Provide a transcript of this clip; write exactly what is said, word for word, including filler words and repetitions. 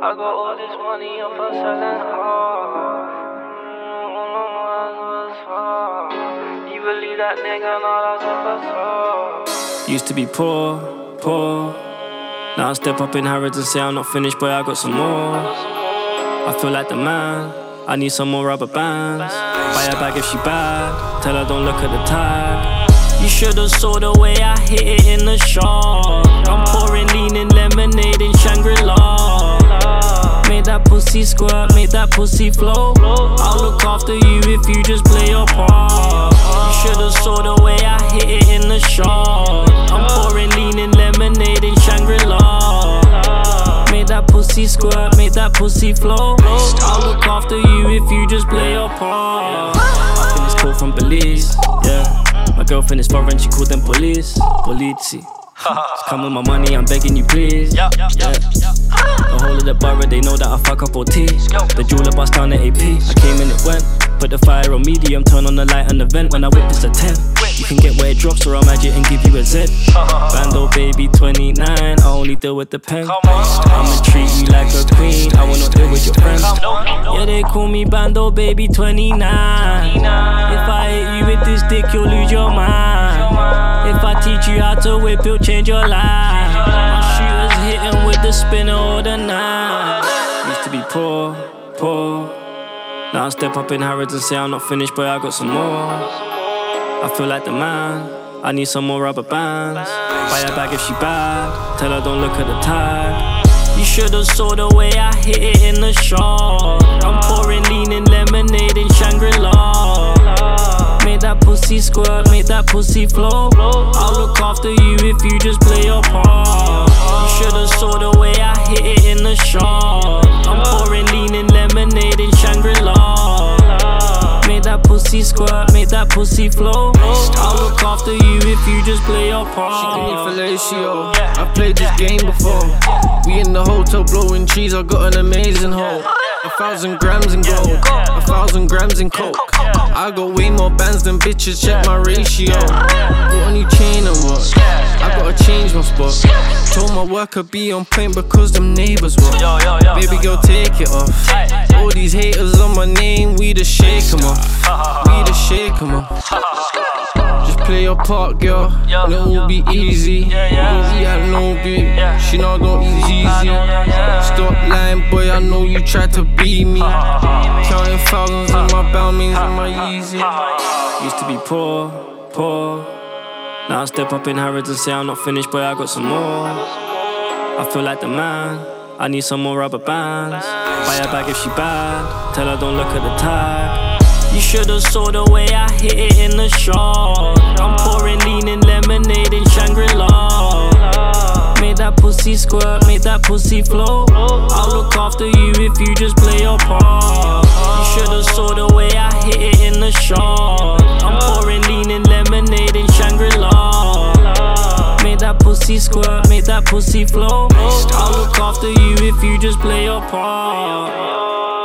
I got all this money off of selling hard. You believe that nigga, no, that's a facade. Used to be poor, poor. Now I step up in Harrods and say I'm not finished, boy, I got some more. I feel like the man, I need some more rubber bands. Buy a bag if she bad, tell her don't look at the tag. You should've saw the way I hit it in the shop. I'm pouring lean in lemonade in Shangri-La. Make that pussy squirt, make that pussy flow. I'll look after you if you just play your part. You should've saw the way I hit it in the shop. I'm pouring lean in lemonade in Shangri-La. Make that pussy squirt, make that pussy flow. I'll look after you if you just play your part. I think it's cool from Belize, yeah. My girlfriend is foreign, she called them police. Polizzi. Just come with my money, I'm begging you please. Yeah. The whole of the borough, they know that I fuck up O T. The jeweler bust down the A P. I came in, it went. Put the fire on medium, turn on the light and the vent. When I whip, it's a ten. You can get where it drops, or I'll magic and give you a Z. Bando baby twenty-nine, I only deal with the pen. I'ma treat you like a queen, I will not deal with your friends. Yeah, they call me Bando baby twenty-nine. If I hit you with this dick, you'll lose your mind. If I teach you how to whip, you'll change your life. My shooters hitting with the spinner all the night. Used to be poor, poor. Now I step up in Harrods and say I'm not finished, boy, I got some more. I feel like the man, I need some more rubber bands. Buy a bag if she bad, tell her don't look at the tag. You should've saw the way I hit it in the shop. I'm pouring lean in lemonade in Shangri-La. Make that pussy squirt, make that pussy flow. I'll look after you if you just play your part. You should've saw the way I hit it in the shop. I'm pouring lean in lemonade in Shangri-La. Make that pussy squirt, make that pussy flow. I'll look after you if you just play your part. She give me fellatio, I've played this game before. We in the hotel blowing trees, I got an amazing hole. A thousand grams in gold, a thousand grams in coke. I got way more bands than bitches, check my ratio. Got a new chain and what? I gotta change my spot. Told my worker be on point because them neighbours were. Baby girl, take it off. All these haters on my name, we the shake 'em off. We the shake 'em off. Just play your part, girl, and it will be easy. Don't eat at no good, she know I don't eat easy. Stop lying, boy, I know you tried to beat me. Counting thousands in my Balmains and my Yeezy. Used to be poor, poor. Now I step up in Harrods and say I'm not finished, boy, I got some more. I feel like the man, I need some more rubber bands. Buy a bag if she bad, tell her don't look at the tag. You should've saw the way I hit it in the shop. I'm pouring lean in lemonade in Shangri-La. Make that pussy squirt, make that pussy flow. I'll look after you if you just play your part. You should've saw the way I hit it in the shop. I'm pouring lean in lemonade in Shangri-La. Make that pussy squirt, make that pussy flow. I'll look after you if you just play your part.